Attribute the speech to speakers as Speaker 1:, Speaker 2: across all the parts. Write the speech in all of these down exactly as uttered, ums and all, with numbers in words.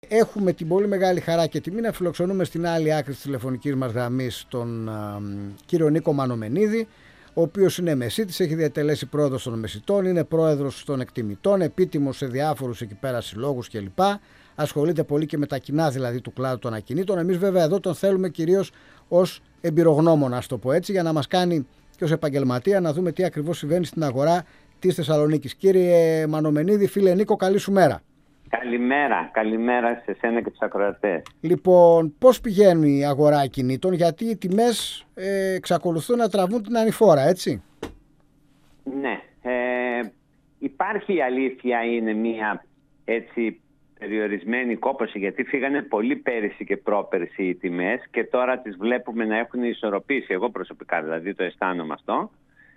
Speaker 1: Έχουμε την πολύ μεγάλη χαρά και τιμή να φιλοξενούμε στην άλλη άκρη της τηλεφωνικής μας γραμμής τον α, κύριο Νίκο Μανομενίδη, ο οποίος είναι μεσίτης, έχει διατελέσει πρόεδρος των μεσιτών, είναι πρόεδρος των εκτιμητών, επίτιμος σε διάφορους εκεί πέρα συλλόγους κλπ. Ασχολείται πολύ και με τα κοινά δηλαδή του κλάδου των ακινήτων. Εμείς βέβαια εδώ τον θέλουμε κυρίως ως εμπειρογνώμονα, ας το πω έτσι, για να μας κάνει και ως επαγγελματία να δούμε τι ακριβώς συμβαίνει στην αγορά της Θεσσαλονίκης. Κύριε Μανομενίδη, φίλε Νίκο, καλή σου μέρα.
Speaker 2: Καλημέρα, καλημέρα σε σένα και τους ακροατές.
Speaker 1: Λοιπόν, πώς πηγαίνει η αγορά ακινήτων, γιατί οι τιμές ε, εξακολουθούν να τραβούν την ανηφόρα, έτσι?
Speaker 2: Ναι, ε, υπάρχει, η αλήθεια είναι μια έτσι περιορισμένη κόπωση, γιατί φύγανε πολύ πέρυσι και πρόπερσι οι τιμές και τώρα τις βλέπουμε να έχουν ισορροπήσει. Εγώ προσωπικά δηλαδή το αισθάνομαι αυτό.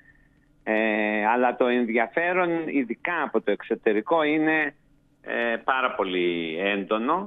Speaker 2: Ε, αλλά το ενδιαφέρον ειδικά από το εξωτερικό είναι Ε, πάρα πολύ έντονο,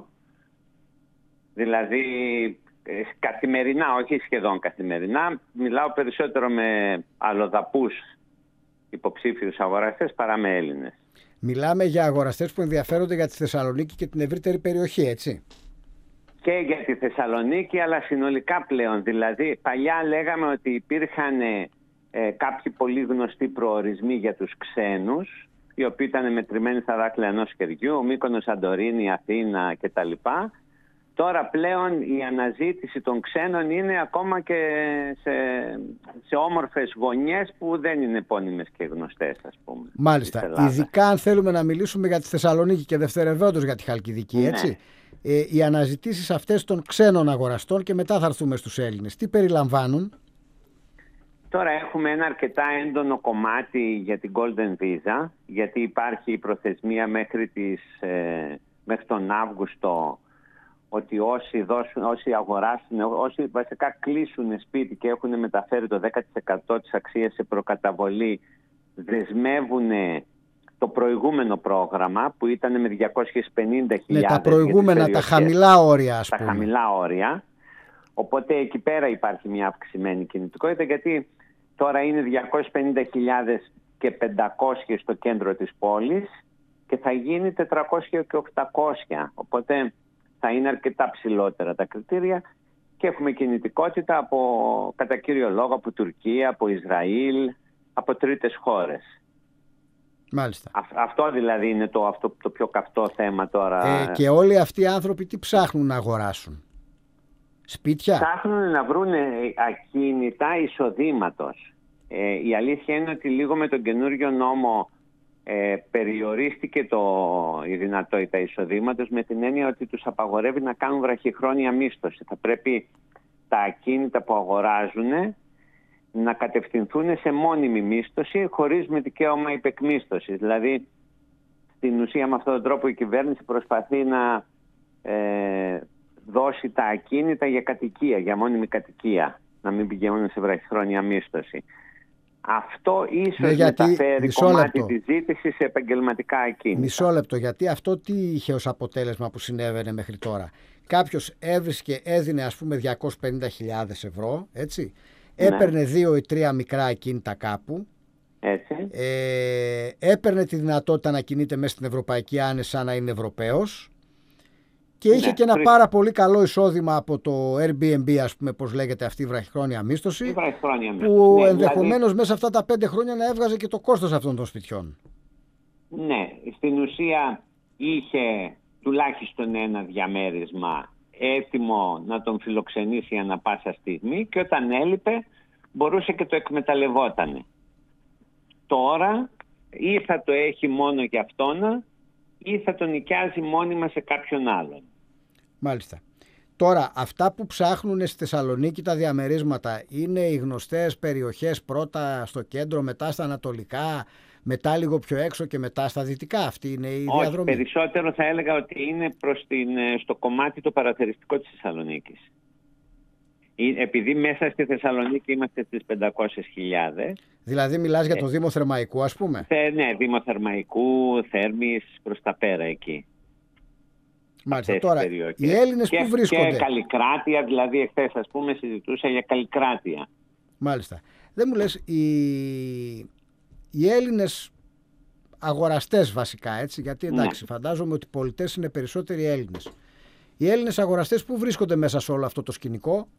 Speaker 2: δηλαδή ε, καθημερινά, όχι σχεδόν καθημερινά, μιλάω περισσότερο με αλλοδαπούς υποψήφιους αγοραστές παρά με Έλληνες.
Speaker 1: Μιλάμε για αγοραστές που ενδιαφέρονται για τη Θεσσαλονίκη και την ευρύτερη περιοχή, έτσι?
Speaker 2: Και για τη Θεσσαλονίκη, αλλά συνολικά πλέον. Δηλαδή, παλιά λέγαμε ότι υπήρχαν ε, κάποιοι πολύ γνωστοί προορισμοί για τους ξένους, οι οποίοι ήταν μετρημένοι στα δάχτυλα ενός χεριού, Μύκονος, Σαντορίνη, Αθήνα κτλ. Τώρα πλέον η αναζήτηση των ξένων είναι ακόμα και σε, σε όμορφες γωνιές που δεν είναι επώνυμες και γνωστές, ας πούμε.
Speaker 1: Μάλιστα. Ειδικά αν θέλουμε να μιλήσουμε για τη Θεσσαλονίκη και δευτερευόντως για τη Χαλκιδική, έτσι. Ναι. Ε, οι αναζητήσεις αυτές των ξένων αγοραστών, και μετά θα έρθουμε στους Έλληνες, τι περιλαμβάνουν?
Speaker 2: Τώρα έχουμε ένα αρκετά έντονο κομμάτι για την Golden Visa, γιατί υπάρχει η προθεσμία μέχρι, τις, ε, μέχρι τον Αύγουστο, ότι όσοι, δώσουν, όσοι αγοράσουν, όσοι βασικά κλείσουν σπίτι και έχουν μεταφέρει το δέκα τοις εκατό της αξίας σε προκαταβολή, δεσμεύουν το προηγούμενο πρόγραμμα που ήταν με διακόσιες πενήντα χιλιάδες.
Speaker 1: Ναι, τα προηγούμενα, τα χαμηλά όρια, ας πούμε.
Speaker 2: Τα χαμηλά όρια. Οπότε εκεί πέρα υπάρχει μια αυξημένη κινητικότητα, γιατί τώρα είναι διακόσιες πενήντα χιλιάδες και πεντακόσιες στο κέντρο της πόλης και θα γίνει τετρακόσια και οκτακόσια. Οπότε θα είναι αρκετά ψηλότερα τα κριτήρια και έχουμε κινητικότητα από, κατά κύριο λόγο από Τουρκία, από Ισραήλ, από τρίτες χώρες.
Speaker 1: Μάλιστα.
Speaker 2: Α, αυτό δηλαδή είναι το, αυτό, το πιο καυτό θέμα τώρα.
Speaker 1: Ε, και όλοι αυτοί οι άνθρωποι τι ψάχνουν να αγοράσουν? Σπίτια.
Speaker 2: Ψάχνουν να βρουν ακίνητα εισοδήματος. Ε, η αλήθεια είναι ότι λίγο με τον καινούριο νόμο ε, περιορίστηκε το, η δυνατότητα εισοδήματος, με την έννοια ότι τους απαγορεύει να κάνουν βραχυχρόνια μίσθωση. Θα πρέπει τα ακίνητα που αγοράζουν να κατευθυνθούν σε μόνιμη μίσθωση χωρίς με δικαίωμα υπεκμίσθωσης. Δηλαδή, στην ουσία με αυτόν τον τρόπο η κυβέρνηση προσπαθεί να ε, δώσει τα ακίνητα για κατοικία, για μόνιμη κατοικία, να μην πηγαίνουν σε βραχυχρόνια μίσθωση. Αυτό ίσως ναι, γιατί, μεταφέρει κομμάτι της ζήτησης σε επαγγελματικά ακίνητα.
Speaker 1: Μισό λεπτό, γιατί αυτό τι είχε ως αποτέλεσμα που συνέβαινε μέχρι τώρα? Κάποιος έβρισκε, έδινε ας πούμε διακόσιες πενήντα χιλιάδες ευρώ, έτσι, ναι. Έπαιρνε δύο ή τρία μικρά ακίνητα κάπου,
Speaker 2: έτσι.
Speaker 1: Ε, έπαιρνε τη δυνατότητα να κινείται μέσα στην Ευρωπαϊκή Άνεση σαν να είναι Ευρωπαίος. Και είχε ναι, και ένα τρί... πάρα πολύ καλό εισόδημα από το Airbnb, ας πούμε, πώς λέγεται αυτή η βραχυχρόνια μίσθωση,
Speaker 2: βραχυχρόνια
Speaker 1: που
Speaker 2: ναι,
Speaker 1: ενδεχομένως
Speaker 2: δηλαδή...
Speaker 1: μέσα αυτά τα πέντε χρόνια να έβγαζε και το κόστος αυτών των σπιτιών.
Speaker 2: Ναι, στην ουσία είχε τουλάχιστον ένα διαμέρισμα έτοιμο να τον φιλοξενήσει ανά πάσα στιγμή και όταν έλειπε μπορούσε και το εκμεταλλευότανε. Τώρα ή θα το έχει μόνο για αυτόνα ή θα τον νοικιάζει μόνιμα σε κάποιον άλλον.
Speaker 1: Μάλιστα. Τώρα, αυτά που ψάχνουν στη Θεσσαλονίκη τα διαμερίσματα είναι οι γνωστές περιοχές, πρώτα στο κέντρο, μετά στα ανατολικά, μετά λίγο πιο έξω και μετά στα δυτικά? Αυτή είναι η
Speaker 2: Όχι,
Speaker 1: διαδρομή?
Speaker 2: Περισσότερο θα έλεγα ότι είναι προς την, στο κομμάτι το παραθεριστικό της Θεσσαλονίκης. Επειδή μέσα στη Θεσσαλονίκη είμαστε στις πεντακόσιες χιλιάδες.
Speaker 1: Δηλαδή μιλάς για το ε, Δήμο Θερμαϊκού, ας πούμε?
Speaker 2: Ε, ναι, Δήμο Θερμαϊκού, Θέρμης, προς τα πέρα εκεί.
Speaker 1: Μάλιστα. Τώρα, οι Έλληνες
Speaker 2: και,
Speaker 1: που βρίσκονται?
Speaker 2: Και Καλλικράτεια, δηλαδή εχθές ας πούμε συζητούσα για Καλλικράτεια.
Speaker 1: Μάλιστα. Δεν μου λες, οι, οι Έλληνες αγοραστές βασικά, έτσι, γιατί εντάξει, ναι. Φαντάζομαι ότι οι πολιτές είναι περισσότεροι Έλληνες. Οι Έλληνες αγοραστές που βρίσκονται μέσα σε όλο αυτό το σκηνικό?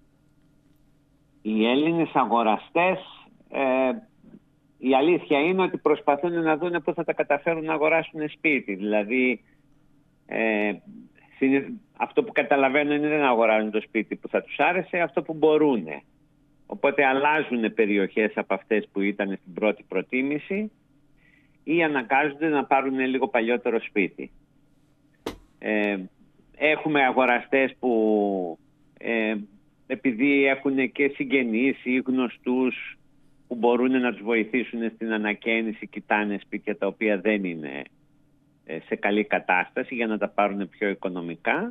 Speaker 2: Οι Έλληνες αγοραστές, ε, η αλήθεια είναι ότι προσπαθούν να δουν πού θα τα καταφέρουν να αγοράσουν σπίτι. Δηλαδή, ε, αυτό που καταλαβαίνουν είναι δεν αγοράζουν το σπίτι που θα τους άρεσε, αυτό που μπορούν. Οπότε αλλάζουν περιοχές από αυτές που ήταν στην πρώτη προτίμηση ή αναγκάζονται να πάρουν λίγο παλιότερο σπίτι. Ε, έχουμε αγοραστές που ε, επειδή έχουν και συγγενείς ή γνωστούς που μπορούν να τους βοηθήσουν στην ανακαίνιση, κοιτάνε σπίτια τα οποία δεν είναι σε καλή κατάσταση για να τα πάρουν πιο οικονομικά.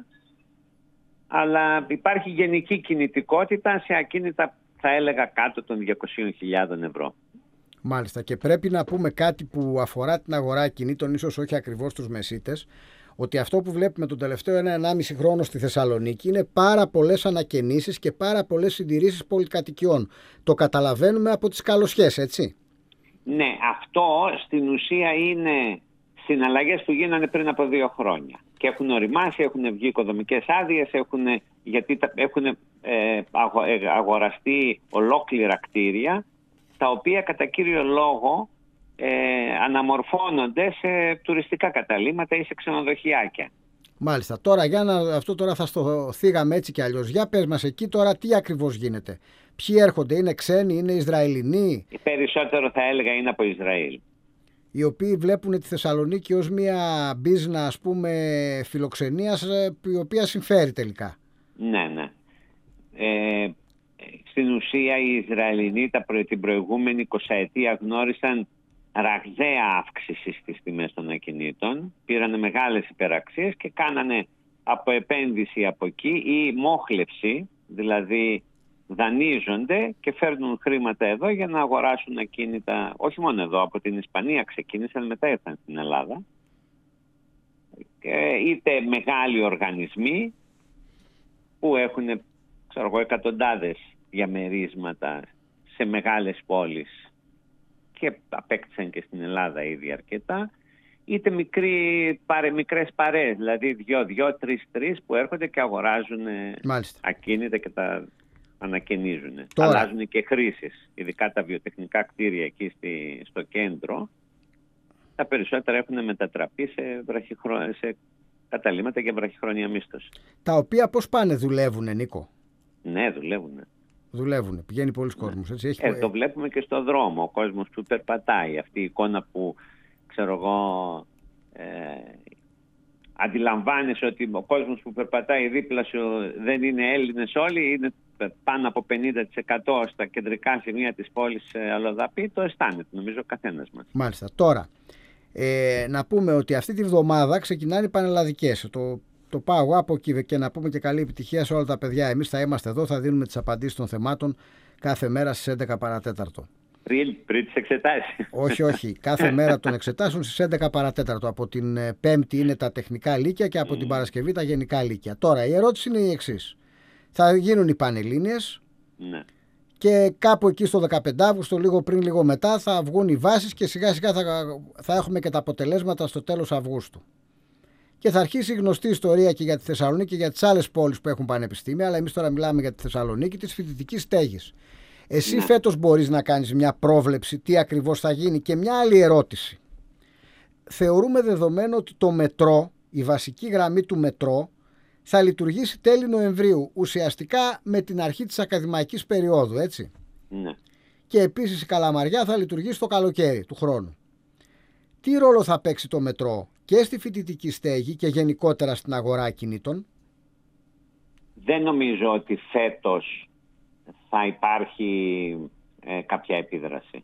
Speaker 2: Αλλά υπάρχει γενική κινητικότητα σε ακίνητα, θα έλεγα, κάτω των διακόσιες χιλιάδες ευρώ.
Speaker 1: Μάλιστα, και πρέπει να πούμε κάτι που αφορά την αγορά ακινήτων, ίσως όχι ακριβώς τους μεσίτες, ότι αυτό που βλέπουμε τον τελευταίο ένα ενάμιση χρόνο στη Θεσσαλονίκη είναι πάρα πολλές ανακαινήσεις και πάρα πολλές συντηρήσεις πολυκατοικιών. Το καταλαβαίνουμε από τις καλοσχές, έτσι?
Speaker 2: Ναι, αυτό στην ουσία είναι συναλλαγές που γίνανε πριν από δύο χρόνια. Και έχουν οριμάσει, έχουν βγει οικοδομικές άδειες, έχουν, γιατί έχουν ε, αγο, ε, αγοραστεί ολόκληρα κτίρια, τα οποία κατά κύριο λόγο ε, αναμορφώνονται σε τουριστικά καταλύματα ή σε ξενοδοχιάκια.
Speaker 1: Μάλιστα. Τώρα, για να, αυτό τώρα θα στο θίγαμε έτσι κι αλλιώς. Για πες μας εκεί τώρα τι ακριβώς γίνεται. Ποιοι έρχονται, είναι ξένοι, είναι Ισραηλινοί?
Speaker 2: Περισσότερο θα έλεγα είναι από Ισραήλ.
Speaker 1: Οι οποίοι βλέπουν τη Θεσσαλονίκη ως μια μπίζνα, ας πούμε, φιλοξενίας, η οποία συμφέρει τελικά.
Speaker 2: Ναι, ναι. Ε, στην ουσία οι Ισραηλινοί τα προ, την προηγούμενη εικοσαετία γνώρισαν ραγδαία αύξηση στις τιμές των ακινήτων, πήρανε μεγάλες υπεραξίες και κάνανε από επένδυση από εκεί ή μόχλευση, δηλαδή δανείζονται και φέρνουν χρήματα εδώ για να αγοράσουν ακίνητα, όχι μόνο εδώ, από την Ισπανία ξεκίνησαν, μετά ήρθαν στην Ελλάδα. Και είτε μεγάλοι οργανισμοί που έχουν, ξέρω εγώ, εκατοντάδες διαμερίσματα σε μεγάλες πόλεις και απέκτησαν και στην Ελλάδα ήδη αρκετά, είτε μικροί, παρε, μικρές παρέες, δηλαδή δυο, δυο, τρεις, τρεις που έρχονται και αγοράζουν Μάλιστα. ακίνητα και τα ανακαινίζουν. Τώρα. Αλλάζουν και χρήσεις, ειδικά τα βιοτεχνικά κτίρια εκεί στη, στο κέντρο, τα περισσότερα έχουν μετατραπεί σε, βραχυχρό, σε καταλύματα για βραχυχρόνια μίσθωση.
Speaker 1: Τα οποία πώς πάνε, δουλεύουνε, Νίκο?
Speaker 2: Ναι, δουλεύουνε.
Speaker 1: Δουλεύουνε, πηγαίνει πολλοί ναι. κόσμος. Έτσι, έχει...
Speaker 2: ε, το βλέπουμε και στο δρόμο, ο κόσμος που περπατάει, αυτή η εικόνα που, ξέρω εγώ, ε, αντιλαμβάνεσαι ότι ο κόσμος που περπατάει δίπλα σου δεν είναι Έλληνες όλοι, είναι πάνω από πενήντα τοις εκατό στα κεντρικά σημεία της πόλης αλλοδαπή, το αισθάνεται νομίζω ο καθένας μας.
Speaker 1: Μάλιστα. Τώρα, ε, να πούμε ότι αυτή τη βδομάδα ξεκινάνε οι πανελλαδικές. Το, το πάω εγώ από εκεί και να πούμε και καλή επιτυχία σε όλα τα παιδιά. Εμείς θα είμαστε εδώ, θα δίνουμε τις απαντήσεις των θεμάτων κάθε μέρα στις έντεκα παρατέταρτο.
Speaker 2: Πριν, πριν τις εξετάσεις.
Speaker 1: Όχι, όχι. Κάθε μέρα των εξετάσεων στις έντεκα παρατέταρτο. Από την Πέμπτη είναι τα τεχνικά λύκεια και από mm. την Παρασκευή τα γενικά λύκεια. Τώρα, η ερώτηση είναι η εξής. Θα γίνουν οι Πανελλήνιες
Speaker 2: ναι.
Speaker 1: και κάπου εκεί στο δεκαπέντε Αυγούστου, λίγο πριν, λίγο μετά, θα βγουν οι βάσεις και σιγά σιγά θα, θα έχουμε και τα αποτελέσματα στο τέλος Αυγούστου. Και θα αρχίσει η γνωστή ιστορία και για τη Θεσσαλονίκη και για τις άλλες πόλεις που έχουν πανεπιστήμια, αλλά εμείς τώρα μιλάμε για τη Θεσσαλονίκη, της φοιτητικής στέγης. Εσύ ναι. φέτος μπορείς να κάνεις μια πρόβλεψη τι ακριβώς θα γίνει? Και μια άλλη ερώτηση. Θεωρούμε δεδομένο ότι το μετρό, η βασική γραμμή του μετρό, θα λειτουργήσει τέλη Νοεμβρίου, ουσιαστικά με την αρχή της ακαδημαϊκής περίοδου, έτσι.
Speaker 2: Ναι.
Speaker 1: Και επίσης η Καλαμαριά θα λειτουργήσει το καλοκαίρι του χρόνου. Τι ρόλο θα παίξει το μετρό και στη φοιτητική στέγη και γενικότερα στην αγορά ακινήτων?
Speaker 2: Δεν νομίζω ότι φέτος θα υπάρχει ε, κάποια επίδραση.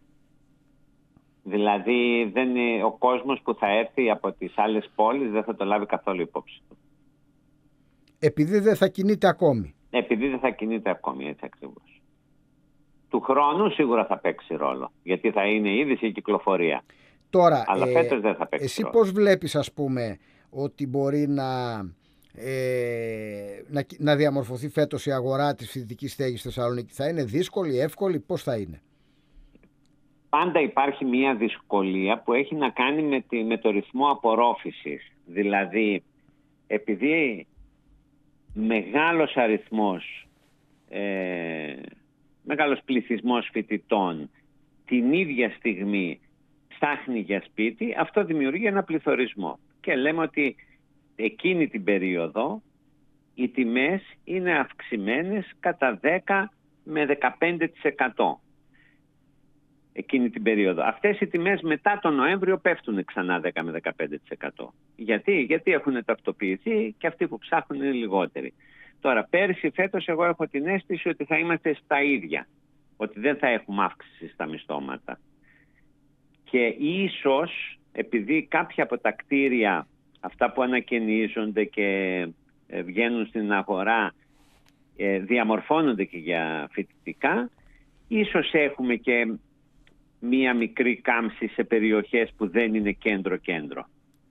Speaker 2: Δηλαδή δεν είναι, ο κόσμος που θα έρθει από τις άλλες πόλεις δεν θα το λάβει καθόλου υπόψη του.
Speaker 1: Επειδή δεν θα κινείται ακόμη.
Speaker 2: Επειδή δεν θα κινείται ακόμη, έτσι ακριβώς. Του χρόνου σίγουρα θα παίξει ρόλο, γιατί θα είναι ήδη σε κυκλοφορία.
Speaker 1: Τώρα,
Speaker 2: αλλά φέτος ε, δεν θα παίξει
Speaker 1: εσύ
Speaker 2: ρόλο.
Speaker 1: Πώς βλέπεις, ας πούμε, ότι μπορεί να, ε, να, να διαμορφωθεί φέτος η αγορά της φοιτητικής στέγης στη Θεσσαλονίκη? Θα είναι δύσκολη, εύκολη, πώς θα είναι?
Speaker 2: Πάντα υπάρχει μια δυσκολία που έχει να κάνει με, τη, με το ρυθμό απορρόφησης. Δηλαδή, επειδή μεγάλος αριθμός, ε, μεγάλος πληθυσμός φοιτητών την ίδια στιγμή ψάχνει για σπίτι, αυτό δημιουργεί ένα πληθωρισμό. Και λέμε ότι εκείνη την περίοδο οι τιμές είναι αυξημένες κατά δέκα με δεκαπέντε τοις εκατό. Εκείνη την περίοδο. Αυτές οι τιμές μετά τον Νοέμβριο πέφτουν ξανά δέκα με δεκαπέντε τοις εκατό. Γιατί? Γιατί έχουν ταυτοποιηθεί και αυτοί που ψάχνουν είναι λιγότεροι. Τώρα πέρσι φέτος εγώ έχω την αίσθηση ότι θα είμαστε στα ίδια. Ότι δεν θα έχουμε αύξηση στα μισθώματα. Και ίσως επειδή κάποια από τα κτίρια αυτά που ανακαινίζονται και βγαίνουν στην αγορά διαμορφώνονται και για φοιτητικά, ίσως έχουμε και μία μικρή κάμψη σε περιοχές που δεν είναι κέντρο-κέντρο.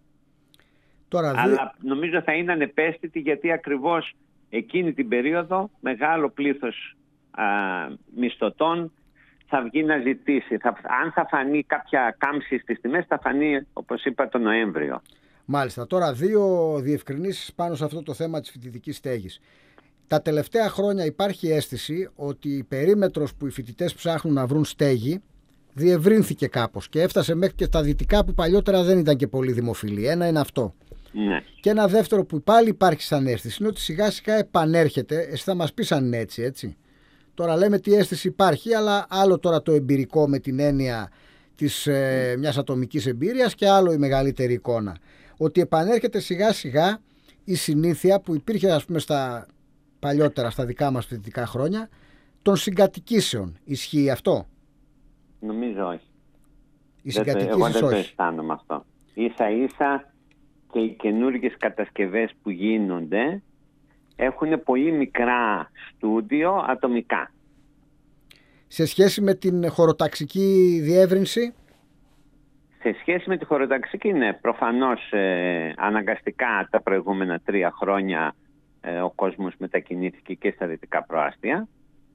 Speaker 2: Τώρα, αλλά δι... νομίζω θα είναι ανεπαίσθητη, γιατί ακριβώς εκείνη την περίοδο μεγάλο πλήθος α, μισθωτών θα βγει να ζητήσει. Θα, αν θα φανεί κάποια κάμψη στις τιμές, θα φανεί, όπως είπα, τον Νοέμβριο.
Speaker 1: Μάλιστα. Τώρα δύο διευκρινήσεις πάνω σε αυτό το θέμα της φοιτητικής στέγης. Τα τελευταία χρόνια υπάρχει αίσθηση ότι η περίμετρος που οι φοιτητές ψάχνουν να βρουν στέγη διευρύνθηκε κάπως και έφτασε μέχρι και στα δυτικά που παλιότερα δεν ήταν και πολύ δημοφιλή. Ένα είναι αυτό.
Speaker 2: Ναι.
Speaker 1: Και ένα δεύτερο που πάλι υπάρχει σαν αίσθηση είναι ότι σιγά σιγά επανέρχεται. Εσύ θα μας πεις αν είναι έτσι, έτσι. Τώρα λέμε τι αίσθηση υπάρχει, αλλά άλλο τώρα το εμπειρικό με την έννοια της, ε, μιας ατομικής εμπειρίας και άλλο η μεγαλύτερη εικόνα. Ότι επανέρχεται σιγά σιγά η συνήθεια που υπήρχε, ας πούμε, στα παλιότερα, στα δικά μας φοιτητικά χρόνια, των συγκατοικήσεων. Ισχύει αυτό?
Speaker 2: Νομίζω όχι.
Speaker 1: Οι συγκατοικήσεις
Speaker 2: εγώ δεν
Speaker 1: όχι.
Speaker 2: το αισθάνομαι αυτό. Ίσα ίσα και οι καινούργιες κατασκευές που γίνονται έχουν πολύ μικρά στούντιο ατομικά.
Speaker 1: Σε σχέση με την χωροταξική διεύρυνση?
Speaker 2: Σε σχέση με τη χωροταξική, ναι, προφανώς ε, αναγκαστικά τα προηγούμενα τρία χρόνια ε, ο κόσμος μετακινήθηκε και στα δυτικά προάστια.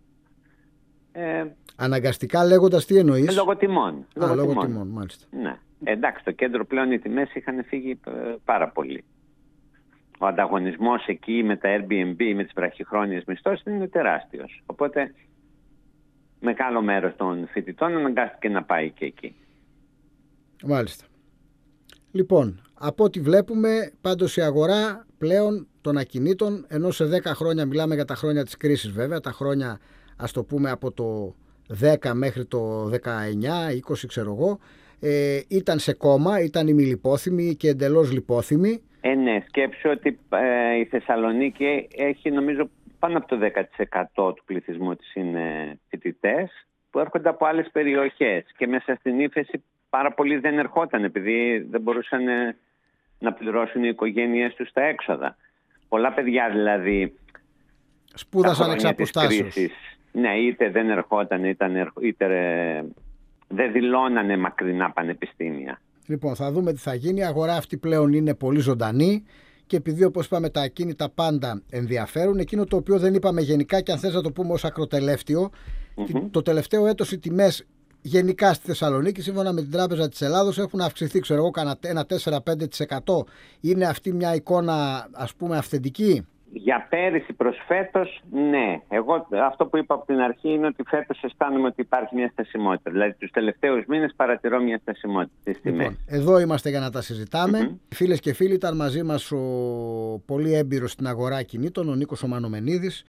Speaker 2: Ε,
Speaker 1: Αναγκαστικά λέγοντας τι εννοείς?
Speaker 2: Λόγω τιμών.
Speaker 1: Α, λόγω τιμών. τιμών, μάλιστα.
Speaker 2: Ναι. Εντάξει, το κέντρο πλέον οι τιμές είχαν φύγει πάρα πολύ. Ο ανταγωνισμός εκεί με τα Airbnb, με τις βραχυχρόνιες μισθώσεις είναι τεράστιος. Οπότε μεγάλο μέρος των φοιτητών αναγκάστηκε να πάει και εκεί.
Speaker 1: Μάλιστα. Λοιπόν, από ό,τι βλέπουμε, πάντως η αγορά πλέον των ακινήτων, ενώ σε δέκα χρόνια, μιλάμε για τα χρόνια της κρίσης βέβαια, τα χρόνια ας το πούμε από το δέκα μέχρι το δεκαεννιά είκοσι ξέρω εγώ, ε, ήταν σε κόμμα, ήταν ημιλιπόθυμη και εντελώς λιπόθυμη.
Speaker 2: Ε, ναι, σκέψου ότι ε, η Θεσσαλονίκη έχει νομίζω πάνω από το δέκα τοις εκατό του πληθυσμού της είναι φοιτητές που έρχονται από άλλες περιοχές και μέσα στην ύφεση πάρα πολλοί δεν ερχόταν επειδή δεν μπορούσαν να πληρώσουν οι οικογένειές τους τα έξοδα. Πολλά παιδιά δηλαδή
Speaker 1: σπούδασαν εξ αποστάσεως.
Speaker 2: Ναι, είτε δεν ερχόταν είτε, είτε δεν δηλώνανε μακρινά πανεπιστήμια.
Speaker 1: Λοιπόν, θα δούμε τι θα γίνει. Η αγορά αυτή πλέον είναι πολύ ζωντανή και επειδή, όπως είπαμε, τα ακίνητα πάντα ενδιαφέρουν, εκείνο το οποίο δεν είπαμε γενικά και αν θες να το πούμε ως ακροτελεύτιο, mm-hmm. το τελευταίο έτος οι τιμές γενικά στη Θεσσαλονίκη, σύμφωνα με την Τράπεζα της Ελλάδος, έχουν αυξηθεί, ξέρω εγώ, κανένα ένα τέσσερα με πέντε τοις εκατό. Είναι αυτή μια εικόνα, ας πούμε, αυθεντική?
Speaker 2: Για πέρυσι προς φέτος, ναι. Εγώ αυτό που είπα από την αρχή είναι ότι φέτος αισθάνομαι ότι υπάρχει μια στασιμότητα. Δηλαδή τους τελευταίους μήνες παρατηρώ μια στασιμότητα στις τιμές.
Speaker 1: Λοιπόν, εδώ είμαστε για να τα συζητάμε. Mm-hmm. Φίλες και φίλοι, ήταν μαζί μας ο πολύ έμπειρος στην αγορά κινήτων, ο Νίκος ο Μανομενίδης,